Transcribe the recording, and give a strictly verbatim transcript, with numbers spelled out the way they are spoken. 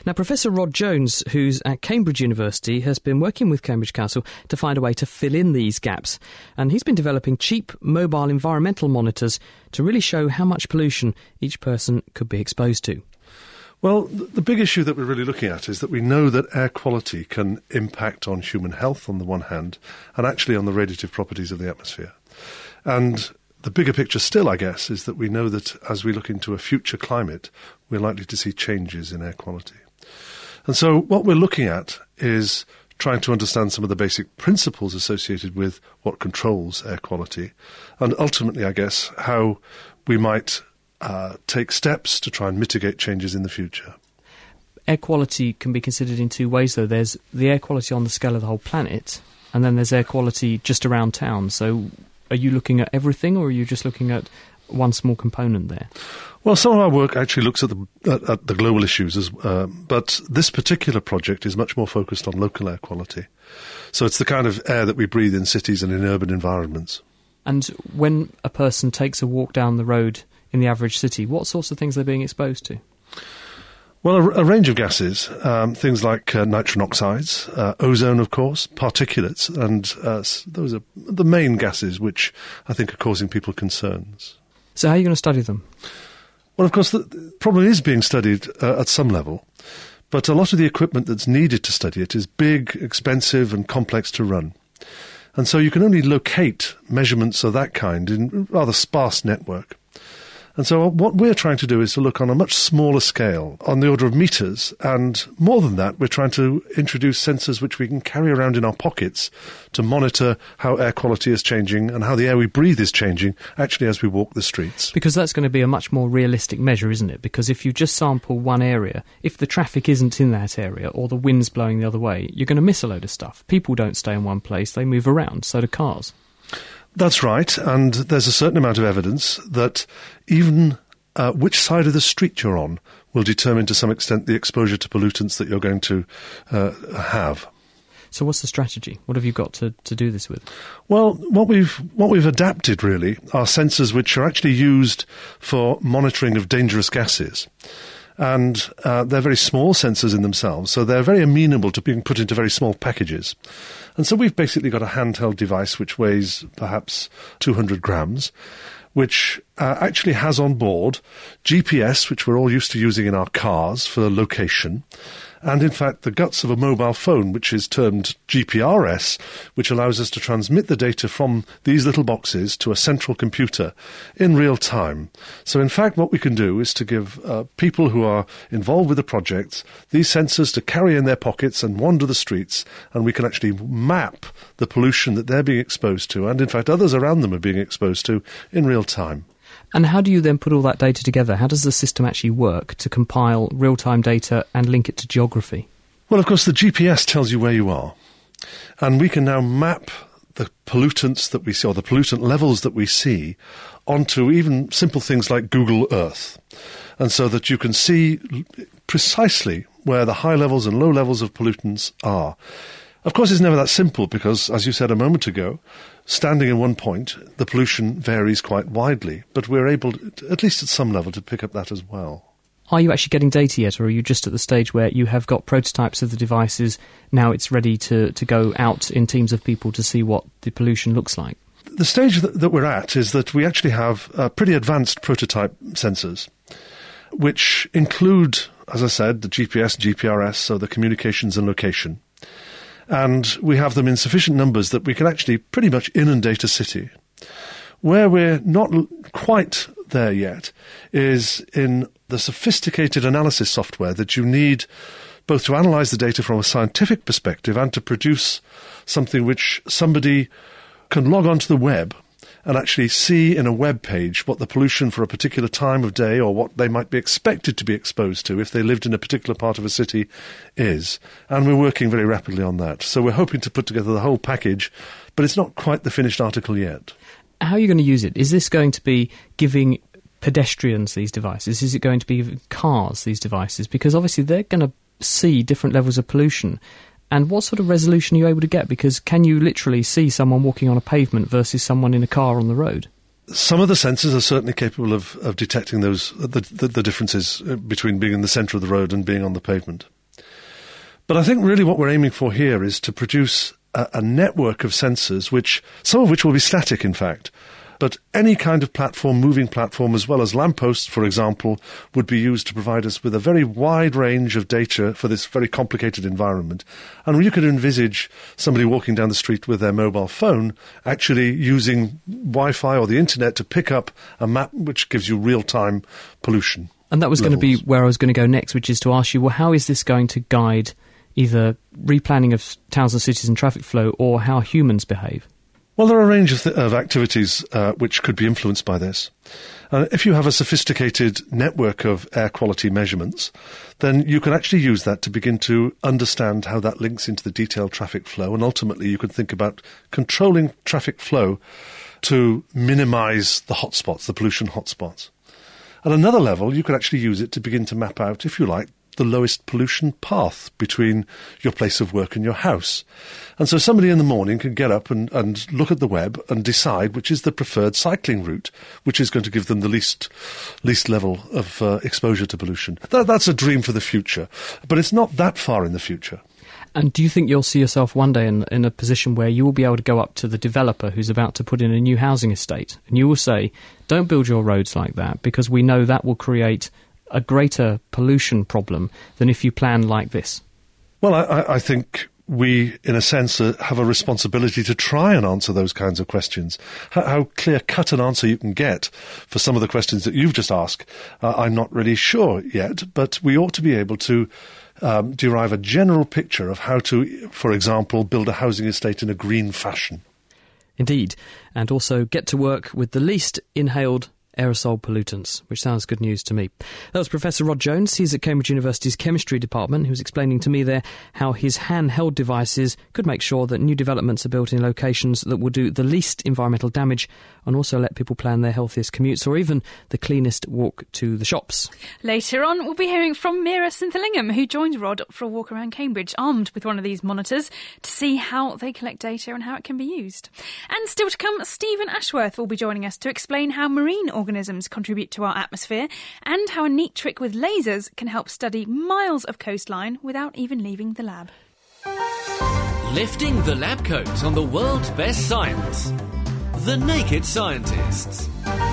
Now, Professor Rod Jones, who's at Cambridge University, has been working with Cambridge Council to find a way to fill in these gaps. And he's been developing cheap mobile environmental monitors to really show how much pollution each person could be exposed to. Well, the big issue that we're really looking at is that we know that air quality can impact on human health on the one hand, and actually on the radiative properties of the atmosphere. And the bigger picture still, I guess, is that we know that as we look into a future climate, we're likely to see changes in air quality. And so what we're looking at is trying to understand some of the basic principles associated with what controls air quality, and ultimately, I guess, how we might Uh, take steps to try and mitigate changes in the future. Air quality can be considered in two ways, though. There's the air quality on the scale of the whole planet, and then there's air quality just around town. So are you looking at everything, or are you just looking at one small component there? Well, some of our work actually looks at the, at, at the global issues, as, uh, but this particular project is much more focused on local air quality. So it's the kind of air that we breathe in cities and in urban environments. And when a person takes a walk down the road in the average city, what sorts of things are they being exposed to? Well, a, a range of gases, um, things like uh, nitrogen oxides, uh, ozone, of course, particulates, and uh, those are the main gases which I think are causing people concerns. So how are you going to study them? Well, of course, the, the problem is being studied uh, at some level, but a lot of the equipment that's needed to study it is big, expensive, and complex to run. And so you can only locate measurements of that kind in a rather sparse network. And so what we're trying to do is to look on a much smaller scale, on the order of meters, and more than that, we're trying to introduce sensors which we can carry around in our pockets to monitor how air quality is changing and how the air we breathe is changing, actually, as we walk the streets. Because that's going to be a much more realistic measure, isn't it? Because if you just sample one area, if the traffic isn't in that area or the wind's blowing the other way, you're going to miss a load of stuff. People don't stay in one place, they move around, so do cars. That's right, and there's a certain amount of evidence that even uh, which side of the street you're on will determine to some extent the exposure to pollutants that you're going to uh, have. So what's the strategy? What have you got to, to do this with? Well, what we've what we've adapted really are sensors which are actually used for monitoring of dangerous gases. And uh, they're very small sensors in themselves, so they're very amenable to being put into very small packages. And so we've basically got a handheld device which weighs perhaps two hundred grams, which uh, actually has on board G P S, which we're all used to using in our cars for location, and in fact the guts of a mobile phone, which is termed G P R S, which allows us to transmit the data from these little boxes to a central computer in real time. So in fact what we can do is to give uh, people who are involved with the project these sensors to carry in their pockets and wander the streets, and we can actually map the pollution that they're being exposed to, and in fact others around them are being exposed to, in real time. And how do you then put all that data together? How does the system actually work to compile real-time data and link it to geography? Well, of course, the G P S tells you where you are. And we can now map the pollutants that we see, or the pollutant levels that we see, onto even simple things like Google Earth. And so that you can see precisely where the high levels and low levels of pollutants are. Of course, it's never that simple because, as you said a moment ago, standing in one point, the pollution varies quite widely, but we're able, to, at least at some level, to pick up that as well. Are you actually getting data yet, or are you just at the stage where you have got prototypes of the devices, now it's ready to, to go out in teams of people to see what the pollution looks like? The stage that, that we're at is that we actually have uh, pretty advanced prototype sensors, which include, as I said, the G P S, G P R S, so the communications and location. And we have them in sufficient numbers that we can actually pretty much inundate a city. Where we're not quite there yet is in the sophisticated analysis software that you need both to analyse the data from a scientific perspective and to produce something which somebody can log onto the web and actually see in a web page what the pollution for a particular time of day or what they might be expected to be exposed to if they lived in a particular part of a city is. And we're working very rapidly on that. So we're hoping to put together the whole package, but it's not quite the finished article yet. How are you going to use it? Is this going to be giving pedestrians these devices? Is it going to be giving cars these devices? Because obviously they're going to see different levels of pollution. And what sort of resolution are you able to get? Because can you literally see someone walking on a pavement versus someone in a car on the road? some of the sensors are certainly capable of, of detecting those the, the, the differences between being in the centre of the road and being on the pavement. But I think really what we're aiming for here is to produce a, a network of sensors, which some of which will be static, in fact. But any kind of platform, moving platform, as well as lampposts, for example, would be used to provide us with a very wide range of data for this very complicated environment. And you could envisage somebody walking down the street with their mobile phone actually using Wi-Fi or the internet to pick up a map which gives you real-time pollution. And that was levels. going to be where I was going to go next, which is to ask you, well, how is this going to guide either replanning of towns and cities and traffic flow or how humans behave? Well, there are a range of, th- of activities uh, which could be influenced by this. Uh, if you have a sophisticated network of air quality measurements, then you can actually use that to begin to understand how that links into the detailed traffic flow, and ultimately you can think about controlling traffic flow to minimise the hotspots, the pollution hotspots. At another level, you could actually use it to begin to map out, if you like, the lowest pollution path between your place of work and your house. And so somebody in the morning can get up and, and look at the web and decide which is the preferred cycling route, which is going to give them the least least level of uh, exposure to pollution. That, that's a dream for the future, but it's not that far in the future. And do you think you'll see yourself one day in, in a position where you will be able to go up to the developer who's about to put in a new housing estate and you will say, don't build your roads like that because we know that will create a greater pollution problem than if you plan like this? Well, I, I think we, in a sense, uh, have a responsibility to try and answer those kinds of questions. How, how clear-cut an answer you can get for some of the questions that you've just asked, uh, I'm not really sure yet, but we ought to be able to um, derive a general picture of how to, for example, build a housing estate in a green fashion. Indeed, and also get to work with the least inhaled aerosol pollutants, which sounds good news to me. That was Professor Rod Jones. He's at Cambridge University's Chemistry Department. He was explaining to me there how his handheld devices could make sure that new developments are built in locations that will do the least environmental damage and also let people plan their healthiest commutes or even the cleanest walk to the shops. Later on, we'll be hearing from Mira Sinthilingam, who joined Rod for a walk around Cambridge, armed with one of these monitors, to see how they collect data and how it can be used. And still to come, Stephen Ashworth will be joining us to explain how marine organisms contribute to our atmosphere and how a neat trick with lasers can help study miles of coastline without even leaving the lab. Lifting the lab coat on the world's best science. The Naked Scientists.